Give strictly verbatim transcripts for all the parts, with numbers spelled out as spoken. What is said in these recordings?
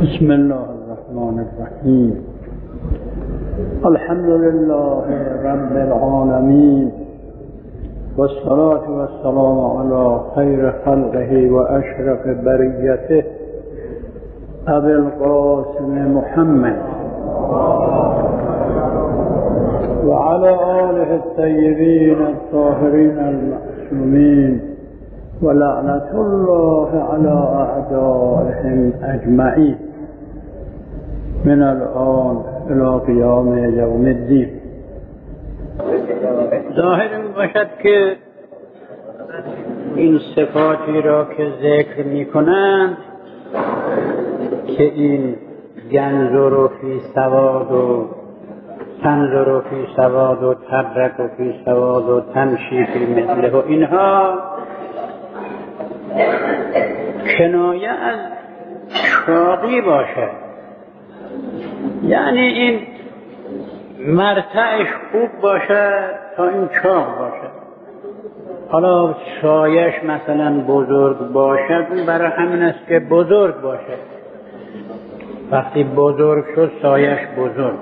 بسم الله الرحمن الرحیم. الحمد لله رب العالمین والصلاة والسلام علی خیر خلقه و اشرف بریته ابی القاسم محمد و علی آله الطیبین الطاهرین المعصومین و لعنت الله علی اعدائهم اجمعین من الان الى قیام یوم الدین. ظاهر باشد که این صفاتی را که ذکر می کنند که این ینظر فی سواد و تنظر فی سواد و تبرک فی سواد و تمشی فی مثله و اینها کنایه از چاقی باشد، یعنی این مرتعش خوب باشد تا این چاق باشد. حالا سایش مثلا بزرگ باشد، اون برای همین است که بزرگ باشد. وقتی بزرگ شد سایش بزرگ.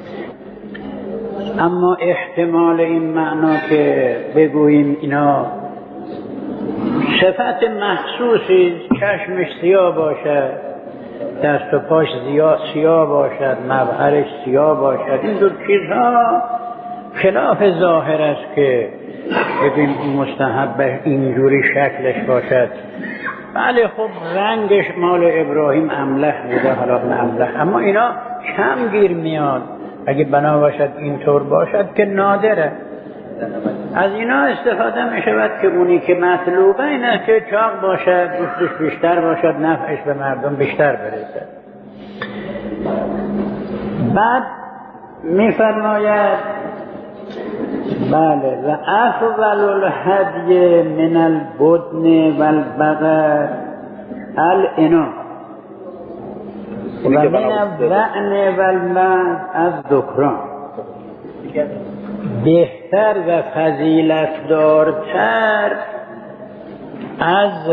اما احتمال این معنا که بگوییم اینا صفت محسوسی، چشمش سیاه باشد، دست و پاش سیاه باشد، مبهرش سیاه باشد، این دو چیزها خلاف ظاهر است که ببین مستحب اینجوری شکلش باشد. بله خب رنگش مال ابراهیم املح بوده، حالا املح، اما اینا کم گیر میاد. اگه بنا باشد اینطور باشد که نادره. از اینا استفاده می شود که اونی که مطلوبه این است که چاق باشد، گوشتش بیشتر باشد، نفعش به مردم بیشتر برسد. بعد می فرماید بله و افضل الهدی من البدن و البقر الاناث و من الضأن و المعز الذکران. بهتر و فضیلتدارتر از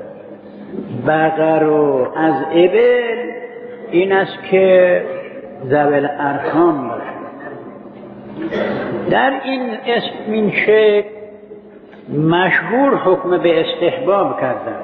بقر و از ابل این است که ذوی الارحام باشد. در این اسم این شکل مشهور حکم به استحباب کردن،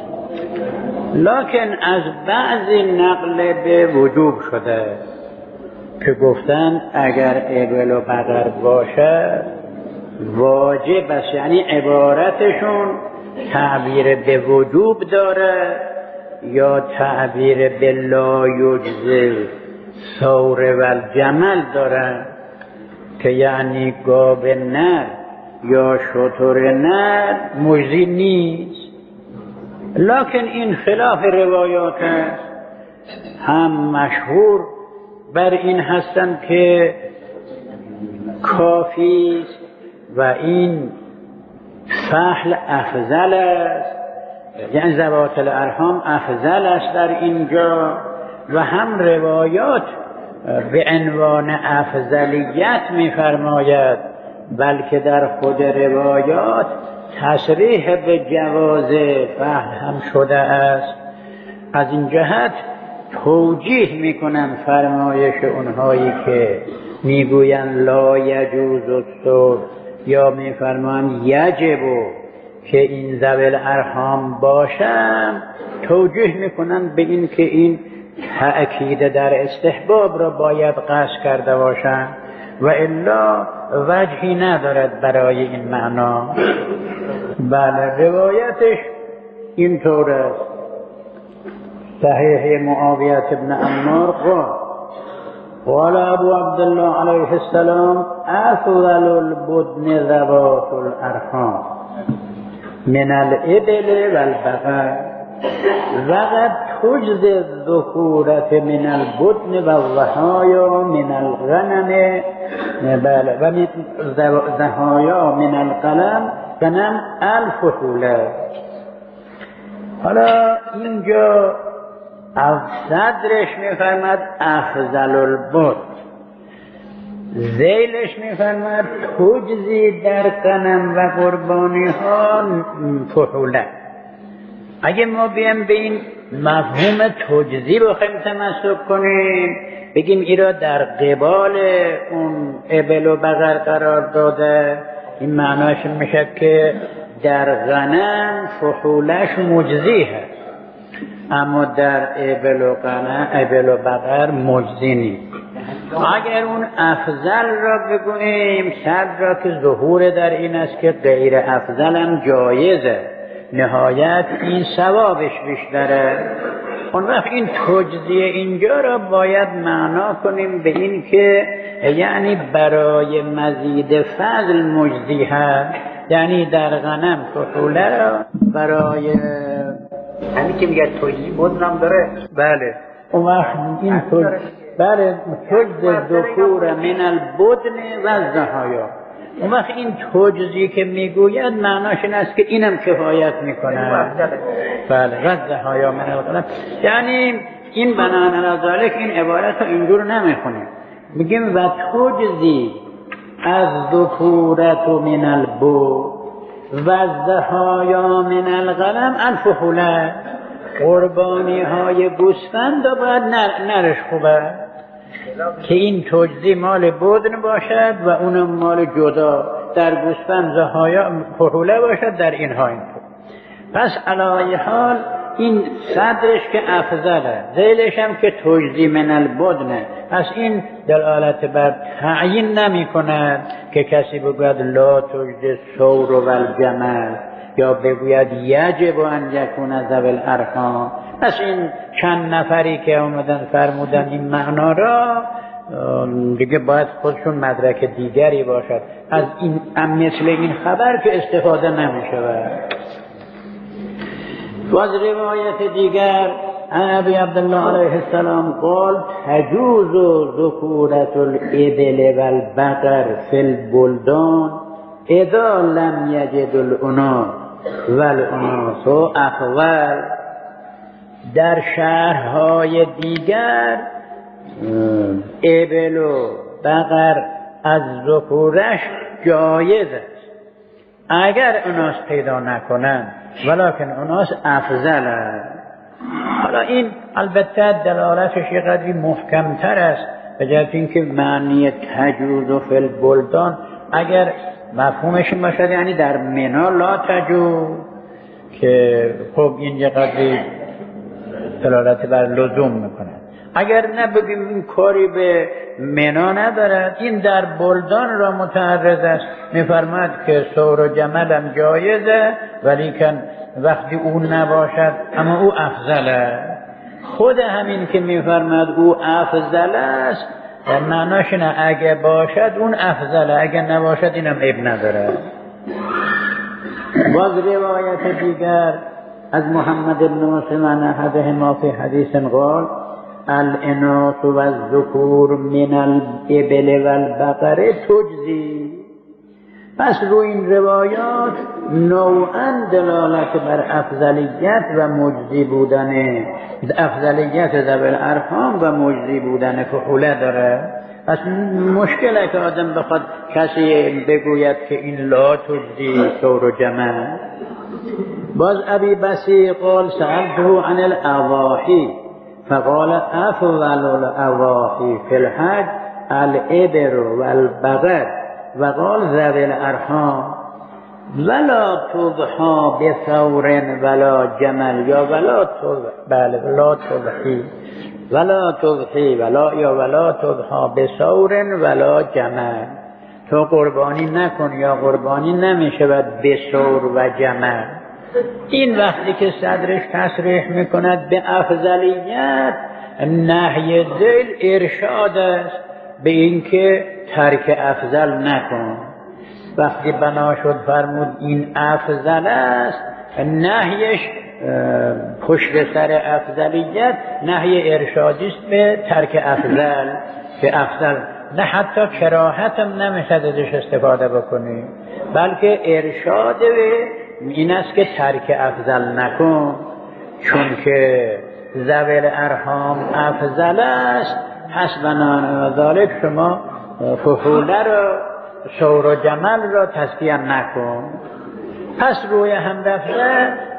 لکن از بعضی نقل به وجوب شده که گفتن اگر ابل و بقر باشد واجب است، یعنی عبارتشون تعبیر به وجوب داره یا تعبیر به لا یجزی ثور و الجمل داره، که یعنی گاو نر یا شتر نر مجزی نیست. لکن این خلاف روایات است. هم مشهور بر این هستند که کافی است و این فحل افضل است، یعنی ذوات الارحام افضل است در اینجا. و هم روایات به عنوان افضلیت می‌فرماید، بلکه در خود روایات تصریح به جواز فحل هم شده است. از این جهت توجیه میکنن فرمایش اونهایی که میگوین لا یجوز الثور یا میفرمان یجب که این ذوی الارحام باشن، توجیه میکنن به این که این تأکید در استحباب را باید قصد کرده باشن و الا وجهی ندارد برای این معنا. بله روایتش اینطور است. صحیح معاویه ابن عمار قال قال ابو عبدالله علیه السلام افضل البدن ذوات الارحام من الابل والبقر وقد تجزي الذكورة من البدن والضحايا من الغنم و من الضحايا من القلم غنم الفحوله. حالا اینجا از صدرش میفرماد افضل البد، ذیلش میفرماد تجزی در غنم و قربانی ها فحوله. اگه ما بیم به این مفهوم تجزی بخوایم تمسک کنیم بگیم این را در قبال اون ابل و بقر قرار داده، این معناش میشه که در غنم فحولش مجزی هست اما در ابل و غنم ابل و بقر مجزی نیست. اگر اون افضل را بگوییم صد را که ظهور در این است که غیر افضل هم جایزه، نهایت این ثوابش بیشتره. اون وقت این تجزیه اینجا را باید معنا کنیم به این که یعنی برای مزید فضل مجزی هست، یعنی در غنم فحوله را برای همین که میگه تجزیه بدنم داره. بله اون وقت این تجزیه بله تجزیه ذکور من البدن و الضحایا. اون وقت این تجزیه که میگوید معناش این است که اینم کفایت میکنه. بله و الضحایا من الغنم، یعنی این بنان علی ذالک این عبارت رو اینجور نمیخونیم، میگیم و تجزی از ذکورت من البدن و الضحایا من الغنم الفحوله. قربانی های گوسفند باید نر نرش خوبه که این تجزی مال بدن باشد و اونم مال جدا، در گوسفند ضحایا فحوله باشد، در اینها اینطور. پس علی حال این صدرش که افضله، ذیلش هم که تجزی من البدنه، پس این دلالت بر تعیین نمی کند که کسی بگوید لا تجزی الثور و الجمل یا بگوید یجب ان یکون ذوی الارحام. پس این چند نفری که آمدن فرمودن این معنا را دیگه باید خودشون مدرک دیگری باشد، از این مثل این خبر که استفاده نمی شود. و از روایت دیگر ابی عبدالله علیه السلام قال تجوز ذکورة الابل و البقر فی البلدان اذا لم یجد الاناس و الاناس اخول. در شهرهای دیگر ابل و بقر از ذکورش جایز است اگر اناس پیدا نکنند، ولکن اناس افضل است. حالا این البته دلالتش یه قدری محکمتر است به جهت اینکه معنی تجوز فی البلدان اگر مفهومش باشد یعنی در منا لا تجوز، که خب این یه قدری دلالت بر لزوم میکنه. اگر نبگیم این کاری به منا ندارد، این در بلدان را متعرض است، میفرماد که ثور و جمل هم جایزه ولیکن وقتی او نباشد اما او افضل است. خود همین که میفرماد او افضل است در معناش نه اگه باشد اون افضل، اگه نباشد اینم عیب نداره. باز روایت دیگر از محمد بن مسلم احدهما فی حدیث قال الاناث و الذکور من الابل و البقر تجزی. پس روی این روایات نوعا دلالت بر افضلیت و مجزی بودن افضلیت ذوی الارحام و مجزی بودن فحوله داره. پس مشکله که آدم بخواد کسی بگوید که این لا تجزی ثور و جمل. باز ابی بصیر قال سألته عن الاضاحی فقال افضل الاضاحی فی الحج الابل و البقر و قال ذوی الارحام ولا تضحى بثور ولا جمل یا ولا تضحى بله ولا تضحی ولا تضحی ولا یا ولا تضحى بثور ولا جمل. تو قربانی نکن یا قربانی نمیشود بثور و جمل. این وقتی که صدرش تصریح میکند به افضلیت، نهی ذیل ارشاد است به اینکه ترک افضل نکن. وقتی بنا شد فرمود این افضل است، نهیش پشت سر افضلیت نهی ارشادی است به ترک افضل، به افضل نه حتی کراهت هم نمیشه ازش استفاده بکنی، بلکه ارشاد این است که ترک افضل نکن، چون که ذوی الارحام افضل است. پس بنابراین ذالک شما فحوله را ثور و جمل را تزکیه نکن. پس روی هم رفته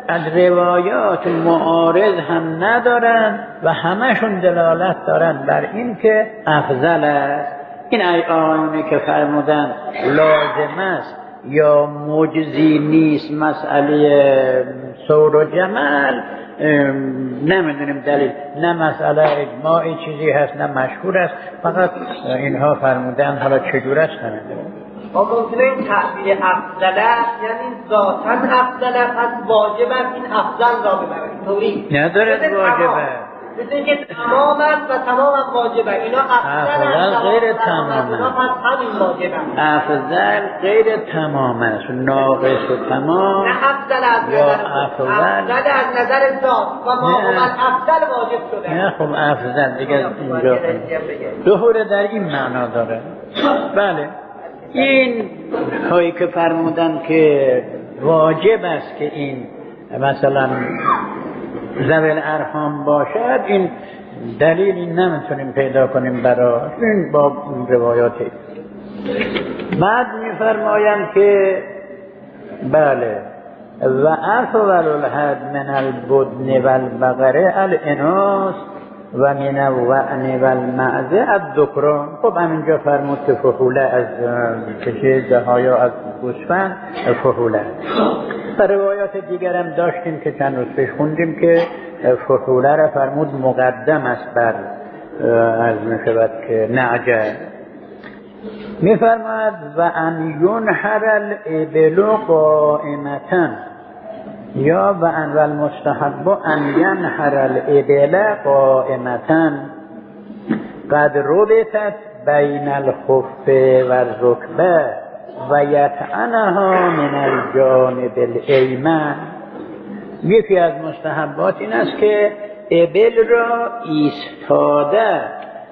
از روایات معارض هم ندارن و همشون دلالت دارن بر این که افضل است. این آیانی که فرمودن لازم است یا مجزی نیست مسئله ثور و جمل، نمیدونیم دلیل، نه مسئله اجماعی چیزی هست نه مشهور است، فقط اینها فرمودن، حالا چجور است نمیدونیم. با ممکنه این تعبیر افضل است یعنی ذاتاً افضل است، پس واجب است این افضل را ببرد، اینطوری ندارد واجب است، مثل اینکه تمام است و تمام هم واجب است. اینا افضل است غیر تمام است، پس همین واجب است. افضل غیر تمام است، ناقص و تمام، نه افضل از یا نظر افضل افضل از نظر ذات و ما هم افضل واجب شده. نه خب افضل دیگه اینجا ظهور در این معنا داره. بله این هایی که فرمودن که واجب است که این مثلا ذوی الارحام باشد، این دلیلی نمیتونیم پیدا کنیم برای این با روایاتی. بعد میفرمایند که بله و افضل الحد من البدن والبقره الاناث و من الوعن والمعزه الذکران. خب همینجا فرمود که فحوله از کشیده ها یا از گوسفند فحوله. در روایات دیگر هم داشتیم که چند روز پیش خوندیم که فحوله را فرمود مقدم است بر از میشود که نعجه. میفرماد و ان ینحر الابل قائمةً یا و ان المستحب ان ینحر الابل قائمةً قد ربطت بین الخف و الرکبه و یطعنها من الجانب الایمن. یکی از مستحبات این است که ابل را ایستاده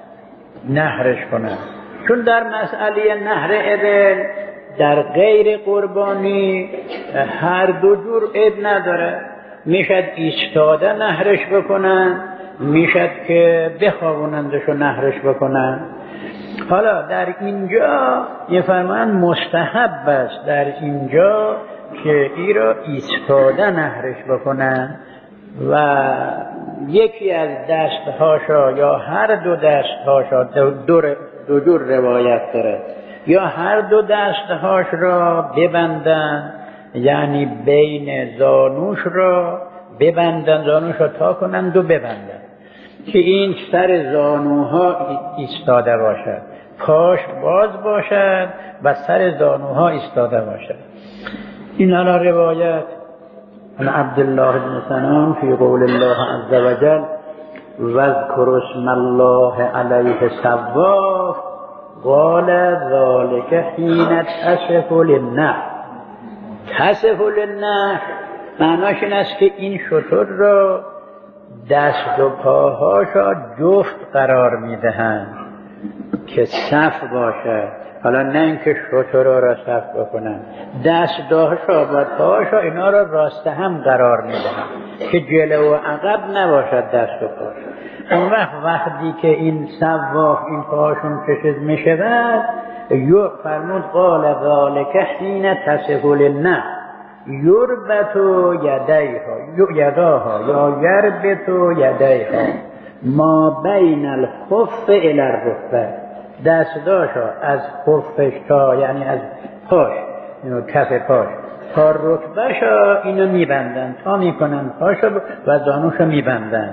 نهرش کنند، چون در مسئله نهر ابل در غیر قربانی هر دو جور عیب نداره، میشد ایستاده نهرش بکنن، میشد که بخوابونندش و نهرش بکنن. حالا در اینجا یه فرمان مستحب است در اینجا که ای را ایستاده نهرش بکنن و یکی از دستهاشا یا هر دو دستهاشا دو, دو, دو جور روایت داره، یا هر دو دستهاش را ببندن، یعنی بین زانوش را ببندن، زانوش را تا کنند و ببندن که این سر زانوها ایستاده باشد، پاش باز باشد و سر زانوها ایستاده باشد. این حالا روایت عن عبدالله بن سنان فی قول الله عز وجل واذکر اسم الله علیه سواف قال ذلك حین تصف للنحر. تصف للنحر معناش این است که این شتر را دست و پاهاش را جفت قرار میدهند که صف باشد. حالا نه اینکه شتر را صف بکنن، دست داشا و پاهاشا اینا را راست هم قرار میدهند که جلو و عقب نباشد دست و پاش. اون وقت وقتی که این سواف این پاهاشون کشید میشود، یو فرمود قال ذالک حین تصف للنحر یربط یدیها یداها یا یربط یدیها ما بین الخف الی الرکبه. دستاشا از خفش تا یعنی از پاش کف پاش تا رکبهشا اینو میبندن، تا میکنن پاشا و زانوشا میبندن.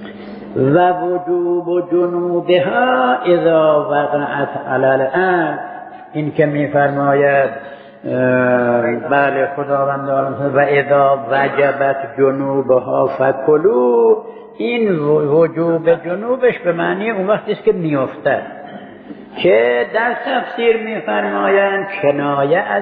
و وجوب و جنوبها اذا وقعت علی الارض. این که میفرماید بله خداوند و اذا وجبت جنوبها فکلوا، این وجوب جنوبش به معنی اون وقتی است که میافتد، که در تفسیر میفرمایند کنایه از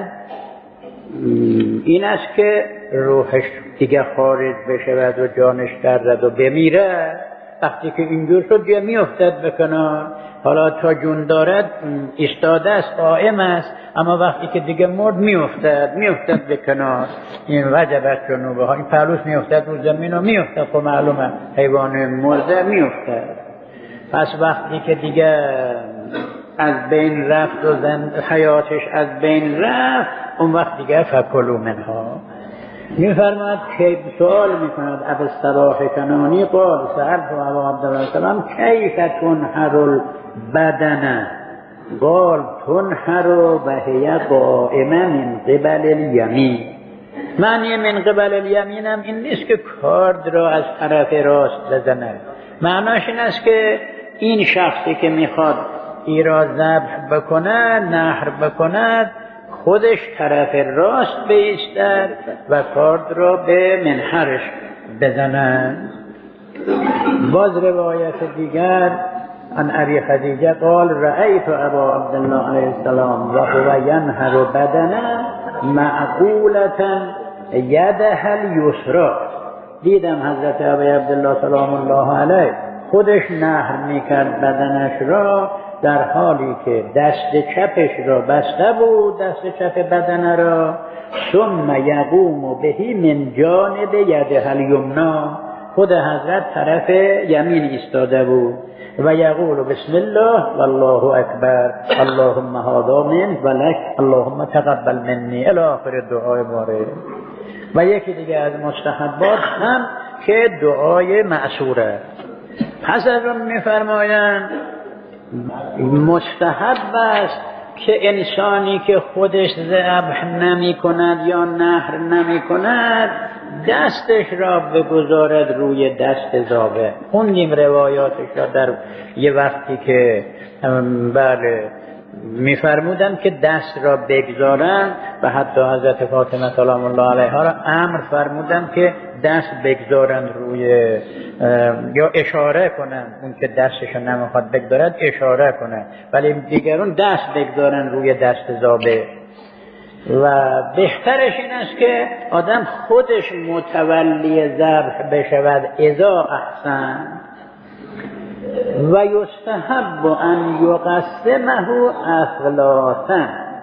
این است که روحش دیگه خارج بشود و جانش درد و بمیره. وقتی که اینجور شد دیگه میافتد به کنار، حالا تا جون دارد ایستاده است، قائم است، اما وقتی که دیگه مرد میافتد میافتد به کنار. این وجبت جنوبه ها، این پهلوش میافتد رو زمین و میافتد، خب معلومه حیوان مرده میافتد. پس وقتی که دیگه از بین رفت و زند حیاتش از بین رفت، اون وقت دیگه فکلوا منها. میفرماد که سوال میکند ابو الصلاح کنانی قال سألت ابا عبدالله السلام کیف تنحر البدن قال تنحر وهي قائمه من قبل الیمین. معنی من قبل الیمین هم این نیست که کارد را از طرف راست بزند، معناش این است که این شخصی که میخواد ای را ذبح بکند نحر بکند خودش طرف راست بایستد و کارد را به منحرش بزنند. باز روایت دیگر عن ابی خدیجه قال رأیت ابا عبدالله علیه السلام و هو ینحر بدنه معقولة یده الیسری. دیدم حضرت ابی عبدالله سلام الله علیه خودش نحر میکرد بدنش را در حالی که دست چپش را بسته بود، دست چپ بدن را، ثم یقوم بهی من جانب یده الیمنا، خود حضرت طرف یمین ایستاده بود و یقول بسم الله والله اکبر اللهم هذا من و لک اللهم تقبل منی الی آخر دعای وارد. و یکی دیگه از مستحبات هم که دعای معصوره. پس از اون میفرمایند مستحب است که انسانی که خودش ذبح نمی کند یا نحر نمی کند دستش را بگذارد روی دست ذابح. خوندیم روایاتش را در یه وقتی که بله میفرمودن که دست را بگذارن و حتی حضرت فاطمه سلام الله علیها را امر فرمودن که دست بگذارن روی یا اشاره کنن، اون که دستش نمیخواد بگذارد اشاره کنن، ولی دیگرون دست بگذارن روی دست ذابح. و بهترش این است که آدم خودش متولی ذبح بشود اذا احسن. و یستحب ان یقسمه اثلاثا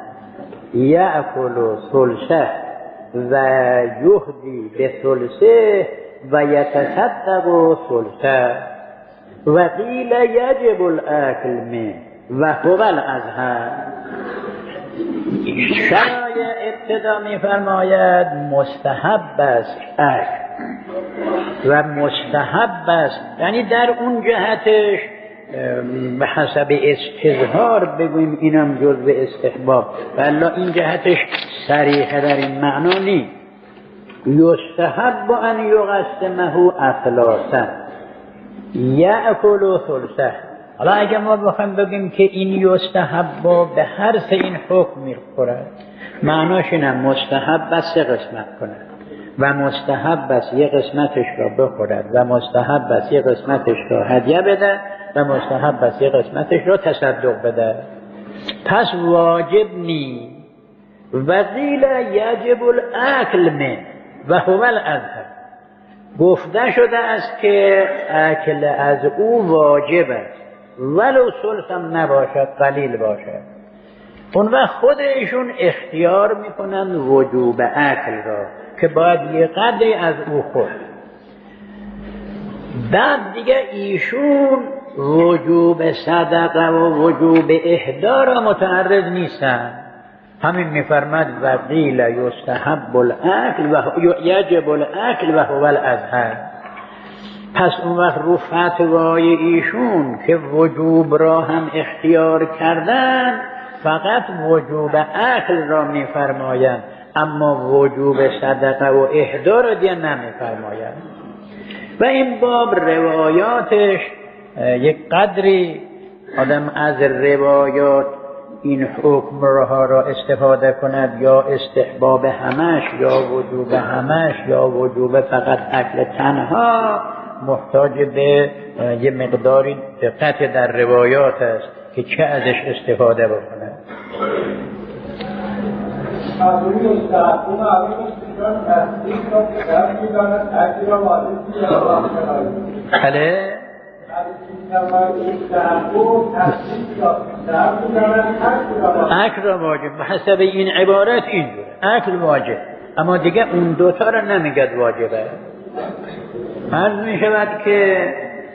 یأکل ثلثه و یهدی بثلثه و یتصدق ثلثه و قیل یجب الاکل منه و هو الازهر. شرایع ابتدا می‌فرماید مستحب است اکل و مستحب است، یعنی در اون جهتش به حسب استظهار بگوییم اینم جزء استحباب، ولی این جهتش صریح در این معنا نیست. یستحب ان یقسمه اثلاثا یأکل ثلثه. حالا اگه ما بخوایم بگیم که این یستحب به هر سه این حکم میخورد، معناش اینه مستحب است سه قسمت کند و مستحب است یک قسمتش را بخورد و مستحب است یک قسمتش را هدیه بده و مستحب است یک قسمتش را تصدق بده. پس واجب نی. و قیل یجب الاکل من و هو الازهر. گفته شده است که اکل از او واجب است ولو ثلث هم نباشد، قلیل باشد. اون وقت خود ایشون اختیار میکنن وجوب اکل را که باید یه قدری از او خورد. بعد دیگه ایشون وجوب صدقه و وجوب اهدا را متعرض نیستن. همین میفرماد و قیل یستحب الاکل و یجب الاکل و هو الازهر. پس اون وقت رو فتوای ایشون که وجوب را هم اختیار کردن فقط وجوب اکل را میفرمایند، اما وجوب صدقه و اهدا را دیگه نمیفرمایند. و این باب روایاتش یک قدری آدم از روایات این حکم را استفاده کند، یا استحباب همش یا وجوب همش یا وجوب فقط اکل تنها، محتاج به یه مقداری دقت در روایات است که چه ازش استفاده بکنه. بله اکل را واجب به حسب این عبارت اینجور اکل واجب، اما دیگه اون دوتا را نمیگد واجبه. عرض می شود که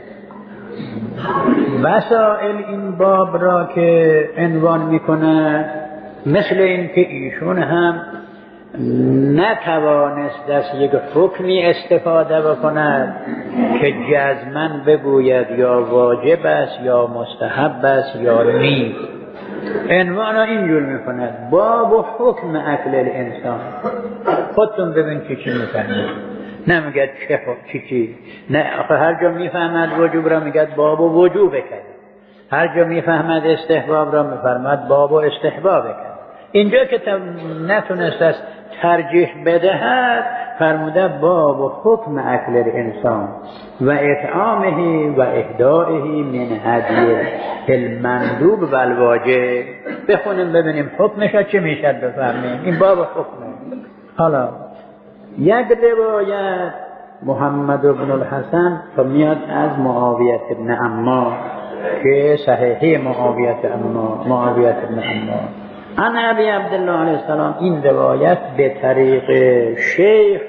وسائل این باب را که عنوان می کنه مثل این که ایشون هم نتوانست از یک حکمی استفاده بکند که جزماً بگوید یا واجب است یا مستحب است یا نیست. عنوان اینجور میکند باب و حکم اکل الانسان. خودتون ببین چی چی میفهمید. نمیگد چه چی چی نه، آخه هر جا میفهمد وجوب را میگد باب و وجوب کرد، هر جا میفهمد استحباب را میفرماد باب و استحباب کرد. اینجا که نتونست است ترجیح بدهد فرموده باب و حکم اکل الانسان و اطعامه و اهدائه من هدی المندوب و الواجب. بخونیم ببینیم حکمش چه میشه بفهمیم. این باب و حکمه. حالا یک روایت محمد بن الحسن که میاد از معاویه بن عمار که صحیحه معاویه عمار معاویه بن عمار عن ابی عبدالله علیه السلام. این روایت به طریق شیخ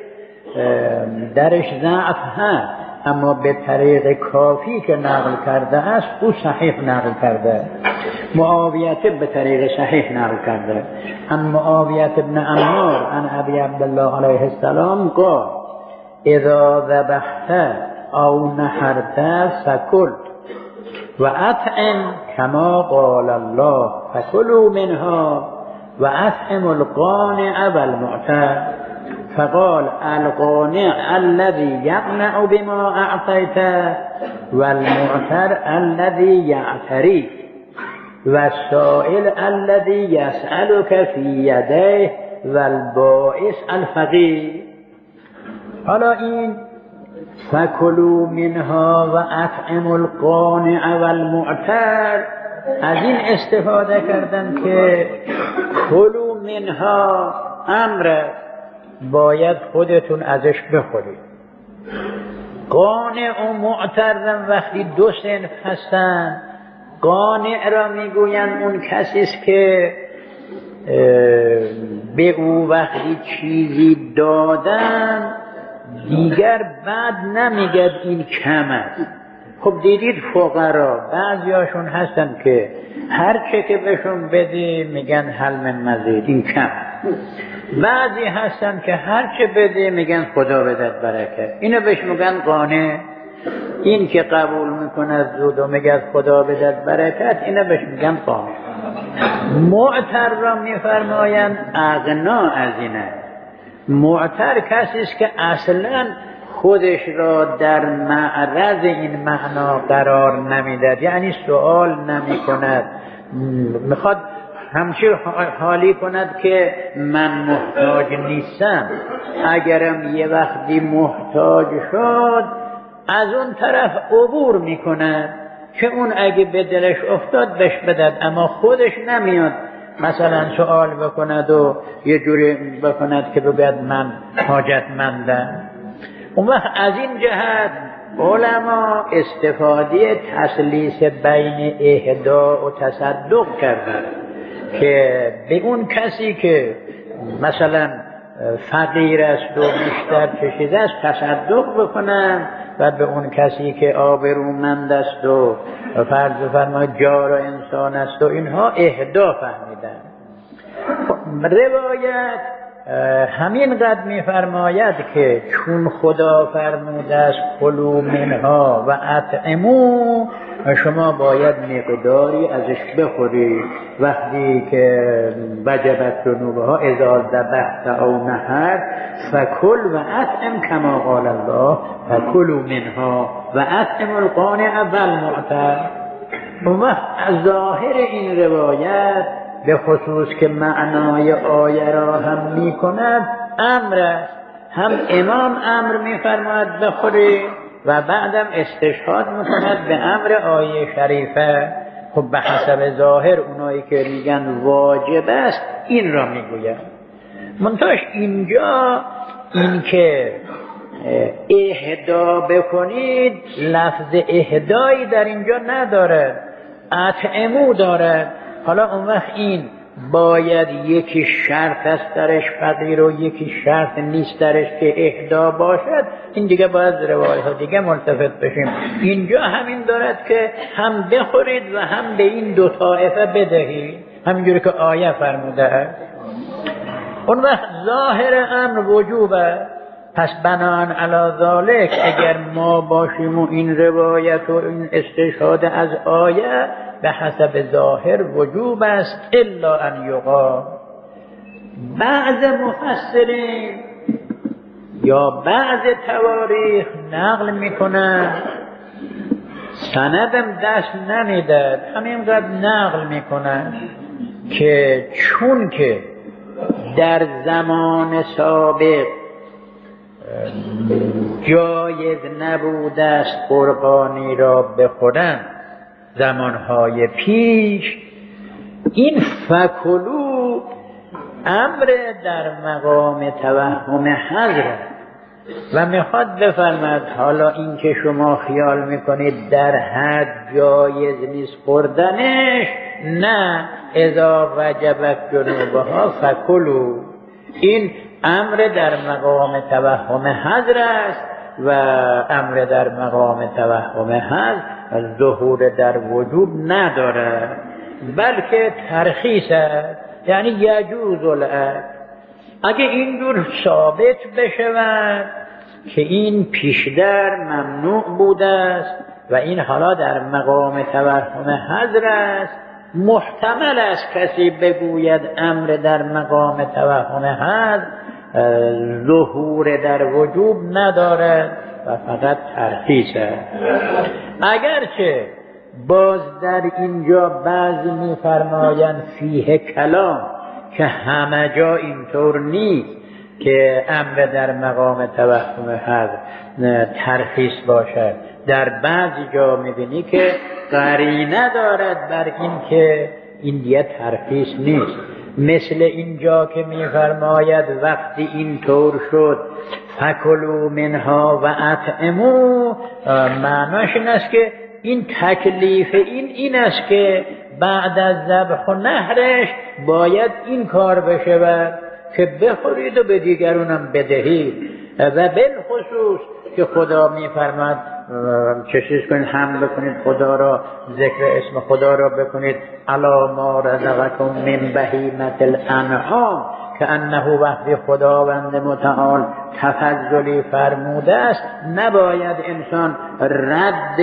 درش ضعف هست، اما به طریق کافی که نقل کرده است او صحیح نقل کرده. معاویه به طریق صحیح نقل کرده. عن معاویه بن عمار عن ابی عبدالله علیه السلام قال اذا ذبحت او نحرت فکل و اطعم کما قال الله فکلوا منها و اطعم القانع والمعتر. فقال القانع الذي يقنع بما اعطيته والمعتر الذي يعتري والسائل الذي يسألك في يديه والبائس الفقير. حالا این فکلوا منها و اطعموا القانع والمعتر از این استفاده کردن که کلوا منها امر باید خودتون ازش بخورید. قانع و معتر وقتی دو صنف هستن، قانع را میگوین اون کسی است که به او وقتی چیزی دادن دیگر بعد نمیگد این کم است. خب دیدید فقرا بعضیاشون هستن که هر چه که بهشون بدی میگن هل من مزید این کم. بعضی هستن که هر چه بده میگن خدا بدد برکت. اینو بهش میگن قانع. این که قبول میکنه زود و میگه خدا بدد برکت اینو بهش میگن قانع. معتر را میفرمایند اغنا از اینه. معتر کسی است که اصلا خودش را در معرض این معنا قرار نمیدهد، یعنی سوال نمی کند، میخواد همچی حالی کند که من محتاج نیستم. اگرم یه وقتی محتاج شد از اون طرف عبور میکند که اون اگه به دلش افتاد بهش بدد، اما خودش نمیاد مثلا سوال بکند و یه جوری بکند که بگوید من حاجتمندم. اون وقت از این جهت علما استفاده تسلیس بین اهدا و تصدق کردن که به اون کسی که مثلا فقیر است و بیشتر چشیده است تصدق بکنن و به اون کسی که آبرومند است و فرض فرمایید جار و انسان است و اینها اهدا فهمیدن. روایت همین قد میفرماید که چون خدا فرموده است کلوا منها و اطعموا، شما باید مقداری ازش بخورید. وقتی که وجبت جنوبها اذا ذبحت او نحرت فکل و اطعم کما قال الله فکلوا منها و اطعموا القانع والمعتر. و ظاهر این روایت به خصوص که معنای آیه را هم می کند امر است. هم امام امر می فرماید بخورید و بعدم استشهاد می کند به امر آیه شریفه. خب به حسب ظاهر اونایی که میگن واجب است این را می گوید. منتهاش اینجا این که اهدا بکنید لفظ اهدایی در اینجا نداره، اطعمو داره. حالا اون وقت این باید یکی شرط است درش فقیر و یکی شرط نیست درش که اهدا باشد. این دیگه باید روایت ها دیگه ملتفت بشیم. اینجا همین دارد که هم بخورید و هم به این دو طایفه بدهید، همینجوری که آیه فرموده است. اون وقت ظاهر امر وجوبه. پس بنان علی ذالک اگر ما باشیم و این روایت و این استشهاد از آیه به حسب ظاهر وجوب است، الا ان یقال. بعض مفسرین یا بعض تواریخ نقل میکنن، سندم دست نمیداد، همینقدر نقل میکنن که چون که در زمان سابق جایز نبوده است قربانی را بخورن زمانهای پیش، این فکلو امر در مقام توهم حضر و میخواد بفرماد حالا این که شما خیال میکنید در حد جایز نیست خوردنش، نه، اذا وجبت جنوبها فکلو، این امر در مقام توهم حضر است و امر در مقام توهم حضر ظهور در وجوب نداره، بلکه ترخیص است، یعنی یجوز الاکل. اگه اینجور ثابت بشود که این پیشتر ممنوع بوده است و این حالا در مقام توهم حضر است، محتمل است کسی بگوید امر در مقام توهم حضر ظهور در وجوب ندارد و فقط ترخیص است. اگرچه باز در اینجا بعضی می‌فرمایند فیه کلام که همه جا اینطور نیست که امر در مقام توهم حضر ترخیص باشد، در بعضی جا می‌بینی که قرینه دارد بر این که این دیگه ترخیص نیست. مثل اینجا که می‌فرماید وقتی اینطور شد فکلوا منها و اطعموا، معناش این است که این تکلیف این این است که بعد از ذبح و نحرش باید این کار بشه که بخورید و به دیگرونم بدهید، و بالخصوص که خدا میفرماد چه چیز کنید، حمد بکنید خدا را، ذکر اسم خدا را بکنید، الا ما رزقکم من بهیمة الانعام، که انه وحده خداوند متعال تفضلی فرموده است، نباید انسان رد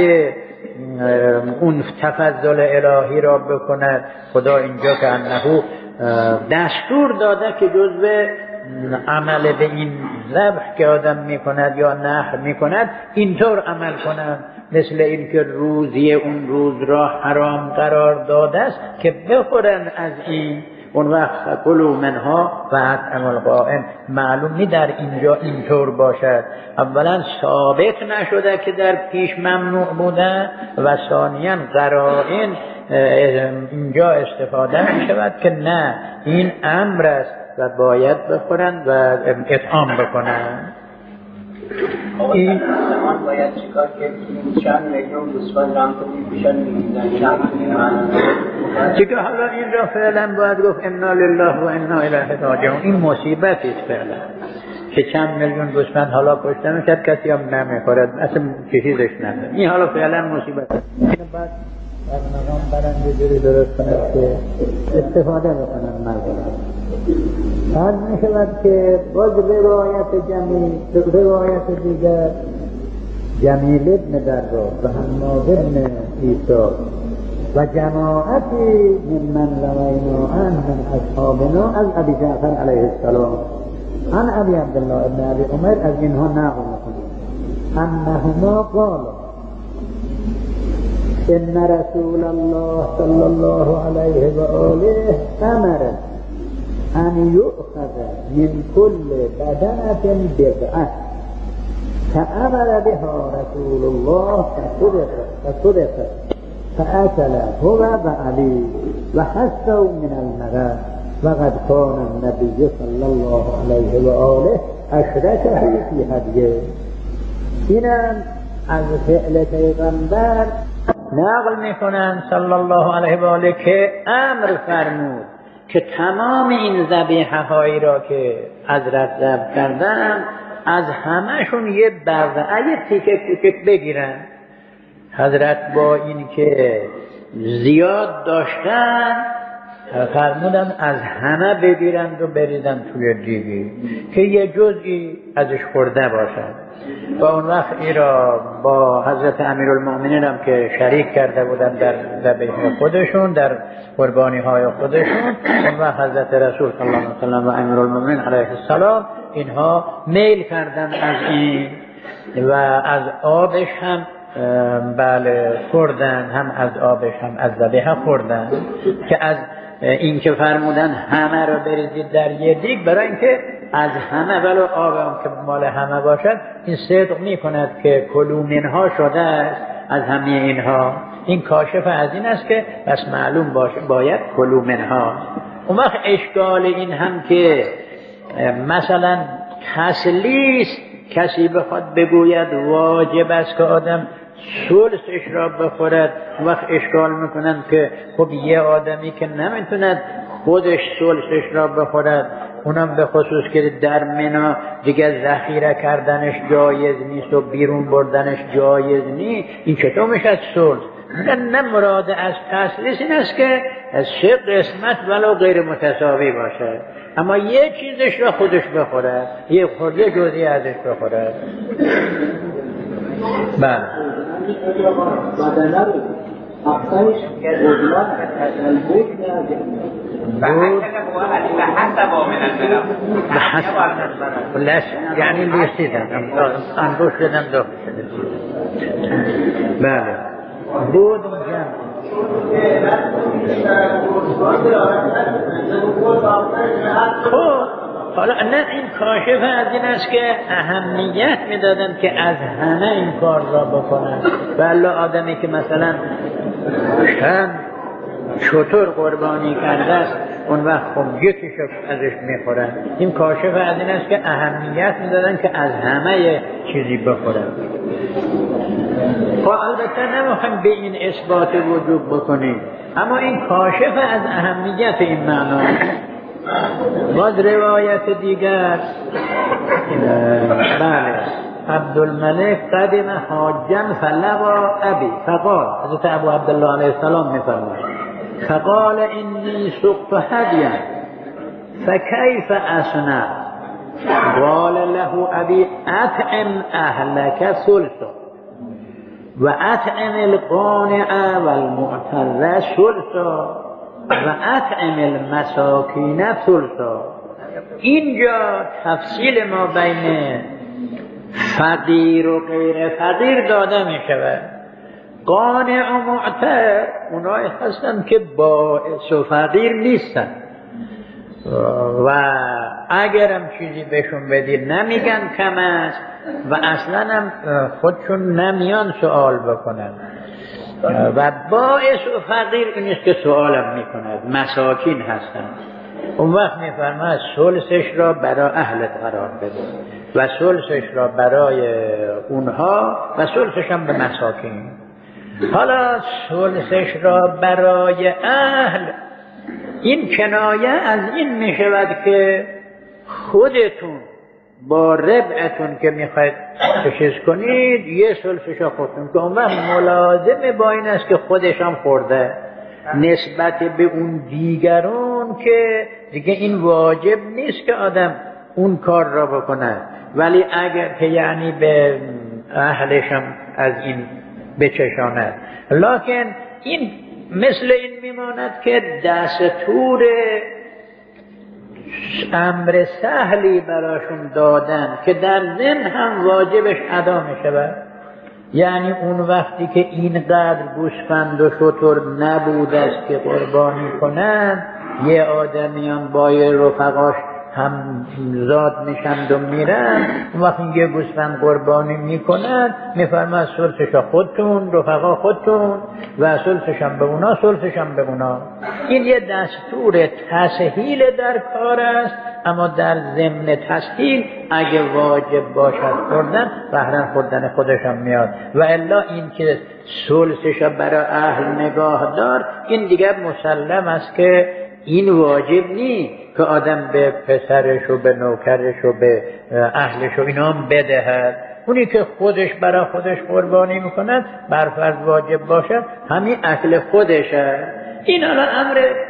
اون تفضل الهی را بکند. خدا اینجا که انه دستور داده که جزء عمل به این ذبح که آدم میکند یا نحر میکند اینطور عمل کند، مثل این که روزی اون روز را حرام قرار داده است که بخورن از این، اون وقت کلوا منها و اطعموا القائم. معلوم نی در اینجا اینطور باشد، اولا ثابت نشده که در پیش ممنوع بوده و ثانیاً قرائن اینجا استفاده می شود که نه، این امر است و باید بخورند و اطعام بکنند. این زمان باید چیکار که چند میلیون گوسفند هم تو میشن میگیزن چیکه حالا این را فعلا باید گفت انا لله و انا الیه راجعون. این مصیبتی است فعلا که چند میلیون گوسفند حالا کشته میشد، کسی هم نمیخورد، اصلا چیزش نداره. این حالا فعلا مصیبت است. بعد از مقام برنده جوری درست کند که استفاده بکنن مردم. بعد می شود که باز روایت جمیل، روایت دیگر جمیل ابن درا و حماد ابن عیسی و جماعتی ممن روینا عنه من اصحابنا از ابی جعفر علیه السلام عن ابی عبدالله ابن ابی عمر از اینها نقل می‌کنیم انهما قال ان رسول الله صلی الله علیه و آله امر ان یؤخذ من کل بدنة بدعة فامر بها رسول الله فصدق فاكل هو وعلي وحسوا من المغاد وقد كان النبي صلى الله عليه وآله اشركه في هديه. اینم از فعل پیغمبر نقل میکنن صلی الله علیه و آله که امر فرمود که تمام این ذبیحه هایی را که حضرت ذبح کردن از همهشون یه بقعه تیکه کوچک بگیرن. حضرت با این که زیاد داشتن فرمودن از همه بگیرند و بریدن توی دیگی که یه جزئی ازش خورده باشد. و اون وقت ای را با حضرت امیرالمؤمنین هم که شریک کرده بودن در ذبیحه خودشون، در قربانی های خودشون، اون وقت حضرت رسول صلی الله علیه وسلم و امیرالمؤمنین علیه السلام اینها میل کردن از این و از آبش هم بله خوردن، هم از آبش هم از ذبیحه خوردن، که از این که فرمودن همه را بریزید در یه دیگ، برای اینکه از همه ولو آب هم که مال همه باشد این صدق می کند که کلوا منها شده است از همه اینها. این کاشف از این است که بس معلوم باشه باید کلوا منها. اون وقت اشکال این هم که مثلا تسلیس کسی بخواد بگوید واجب است که آدم ثلثش را بخورد، وقت اشکال میکنن که خب یه آدمی که نمیتوند خودش ثلثش را بخورد، اونم به خصوص که در منا دیگه ذخیره کردنش جایز نیست و بیرون بردنش جایز نیست، این چطور میشه ثلث؟ نه، مراد از تسلیس این است که سه قسمت ولو غیر متساوی باشه، اما یه چیزش را خودش بخوره، یه خورده جزئی ازش بخوره. بله بدنه اقصایش قدران البیت بود به حسب آمنن به حسب لش یعنی لیستیدن انگوش دادن دو بله بود جمع. خب حالا نه، این کاشف از این است که اهمیت میدادن که از همه این کار را بکنن. بله آدمی که مثلا چند چطور قربانی کرده است اون وقت خب یکیش ازش میخورن. این کاشف از این است که اهمیت میدادن که از همه چیزی بخورن. خب البته نمیخوایم به این اثبات وجوب بکنیم، اما این کاشف از اهمیت این معنا. باز روایت دیگر بله عبدالملک قدم حاجا فلقا ابی فقال، حضرت ابو عبدالله علیه السلام میفرماید فقال انی سقت هدیا فکیف اصنع؟ قال له ابی اطعم اهلک ثلثا و اطعم القانع والمعتر ثلثا و اطعم المساکین ثلثا. اینجا تفصیل ما بین فقیر و غیر فقیر داده می شود. قانع و معتر اونایی هستند که باعث و فقیر نیستن و اگرم چیزی بهشون بدی نمیگن کم است و اصلا هم خودشون نمیان سوال بکنن. و باعث و فقیر این است که سوالم میکند، مساکین هستند. اون وقت میفرماید ثلثش را برای اهلت قرار بده و ثلثش را برای اونها و ثلثش هم به مساکین. حالا ثلثش را برای اهل، این کنایه از این میشود که خودتون با ربعتون که میخواید چیز کنید یه ثلثش را خودتون، که اون وقت ملازمه با این است که خودش هم خورده نسبت به اون دیگرون، که دیگه این واجب نیست که آدم اون کار را بکنه، ولی اگر که یعنی به اهلش هم از این بچشاند. لکن این مثل این میماند که دستور امر سهلی براشون دادن که در ضمن هم واجبش ادا می شود. یعنی اون وقتی که اینقدر گوسفند و شتر نبود است که قربانی کنند، یه آدمیان با یه رفقاش هم زاد میشند و میرن، اون وقت یه گوسفند قربانی میکنند میفرماید ثلثش خودتون، رفقا خودتون و ثلثش هم به اونا، ثلثش هم به اونا. این یه دستور تسهیل در کار است، اما در ضمن تسهیل اگه واجب باشد خوردن، بهرن خوردن خودش هم میاد. و الا این که ثلثش برای اهل نگاه دار، این دیگر مسلم است که این واجب نیست که آدم به پسرش و به نوکرش و به اهلش و اینا هم بدهد. اونی که خودش برای خودش قربانی میکند بر فرض واجب باشد همین اهل خودشه. این الان امر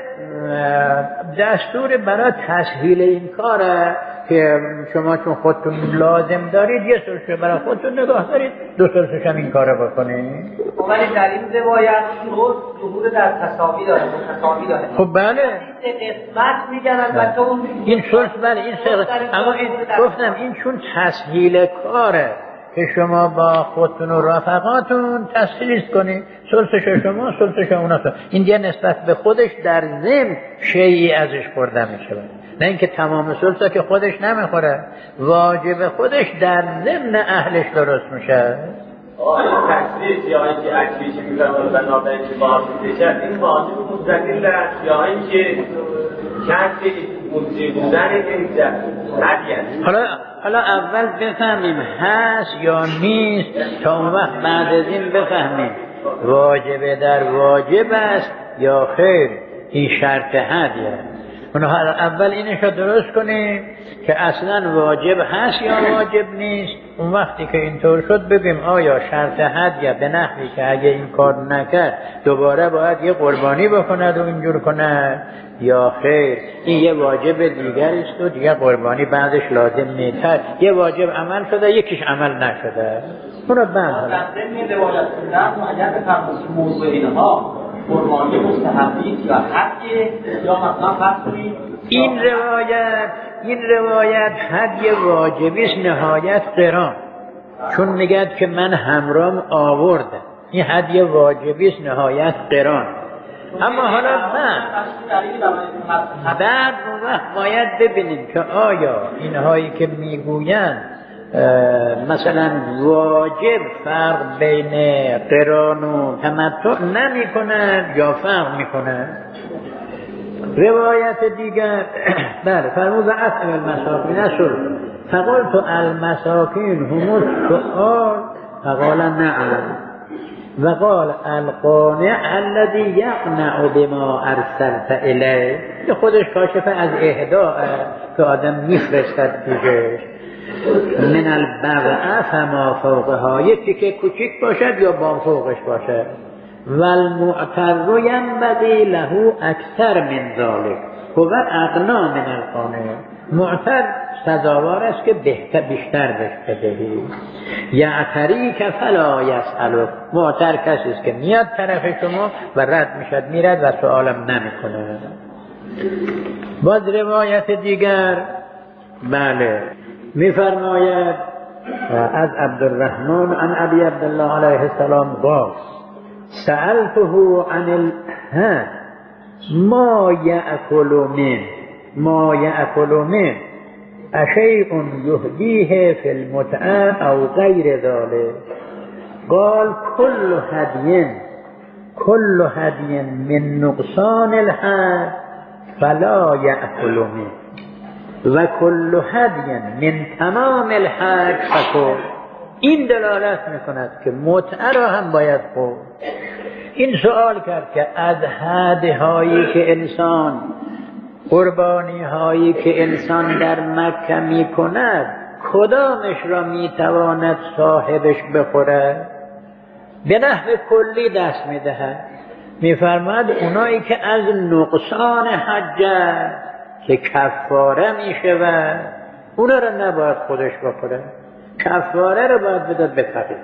دستور برای تسهیل این کاره که شما چون خودتون لازم دارید یه سلسه برای خودتون نگاه دارید، دو سلسش هم این کاره بکنید. ولی در این روایت ظهور در تساوی داره، متساوی داره. خب بله این قسمت میگن البته اون این سلس بله این سلس، اما این گفتم این چون تسهیل کاره که شما با خودتون و رفقاتون تسهیل کنید، سلسش شما سلسش اونا، این دیگه نسبت به خودش در ضمن شیئی ازش خورده میشه، نه اینکه تمام سلسه که خودش نمیخوره، واجب خودش در ضمن اهلش درست میشه. آیا تشریف یا اینکه اکلیش میفرماید بنا به اینکه باز میشه این واجب مستقل است یا اینکه کسی موجی بودن نیست هدیه؟ حالا حالا اول بفهمیم هست یا نیست تا اون وقت بعد از این بفهمیم واجب در واجب است یا خیر، این شرط هدیه. حالا اول اینش رو درست کنیم که اصلا واجب هست یا واجب نیست. اون وقتی که اینطور شد بگیم آیا شرط هدیه به نحوی که اگه این کار نکرد دوباره باید یه قربانی بکند و اینجور کند یا خیر این یه واجب دیگر است و دیگه قربانی بعدش لازم نیست. یه واجب عمل شده یکیش عمل نشده. اون رو بعد حالا در ضمن روایت کردن اگر بفرمایید موضوع اینها قربانی مستحبی یا حقی یا مثلا فرض کنید این روایت این روایت هدی واجبی است نهایت قران، چون میگد که من همرام آوردم، این هدی واجبی است نهایت قران. اما حالا بعد بعد اون وقت باید ببینیم که آیا اینهایی که میگویند مثلا واجب فرق بین قران و تمتع نمی کند یا فرق می کند. روایت دیگر بله فرمود اصل المساکین اصل فقلت المساکین هم السؤال فقال نعم وقال القانع الذي يقنع بما ارسلت الیه. خودش کاشف از اهداء که آدم میفرستد پیشش. من البغع فما فوقها، یکی که کوچیک باشد یا با فوقش باشد. والمعتر ینبغی له اکثر من ذلك هو اغنا من القانع. معتر سزاوار است که بهتر بیشتر بهش بدهی. یعتری که فلا یسألک، معتر کسی است که میاد طرف شما و رد میشد میرد و سوالم نمیکنه. باز روایت دیگر بله میفرماید از عبدالرحمن عن ابی عبدالله علیه السلام قال سألته عن ال ما یأکل من ما یأکل من اشیء یهدیه فی المتعه او غیر ذلك قال كل هدی كل هدی من نقصان الحد فلا یأکل من و کل هدی من تمام الحج فکل. این دلالت میکند که متعه را هم باید خورد. این سوال کرد که از هدیهایی که انسان قربانی هایی که انسان در مکه میکند کدامش را میتواند صاحبش بخورد؟ به نحو کلی دست میدهد. میفرماید اونایی که از نقصان حج که کفاره میشه و اونا رو نباید خودش بخوره، کفاره رو باید بداد به فقیر.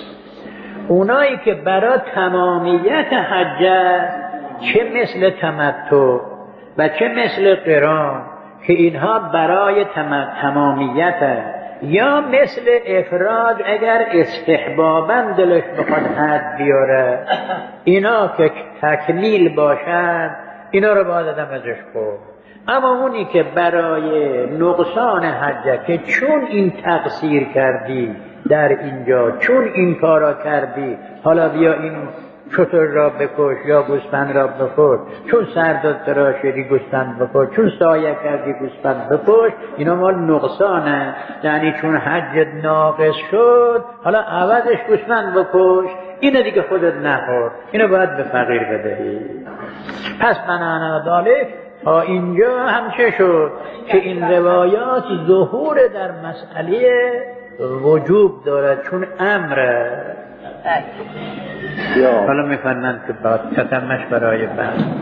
اونایی که برای تمامیت حج چه مثل تمتع و چه مثل قران که اینها برای تمامیت یا مثل افراد اگر استحباباً دلش بخواد حد بیاره اینا که تکمیل باشن اینا رو باید آدم ازش خورد. اما اونی که برای نقصان حجه که چون این تقصیر کردی در اینجا، چون این کارا کردی حالا بیا این شتر را بکش یا گوسفند را بکش، چون سرداد تراشیدی گوسفند بکش، چون سایه کردی گوسفند بکش، اینا مال نقصانه. یعنی چون حجت ناقص شد حالا عوضش گوسفند بکش، اینو دیگه خودت نخور، اینو باید به فقیر بدهی. پس بنانا دالک تا اینجا هم چه شد که این روایات ظهور در مسئله وجوب دارد چون امره. حالا میفرمند که باید تتمش برای بعد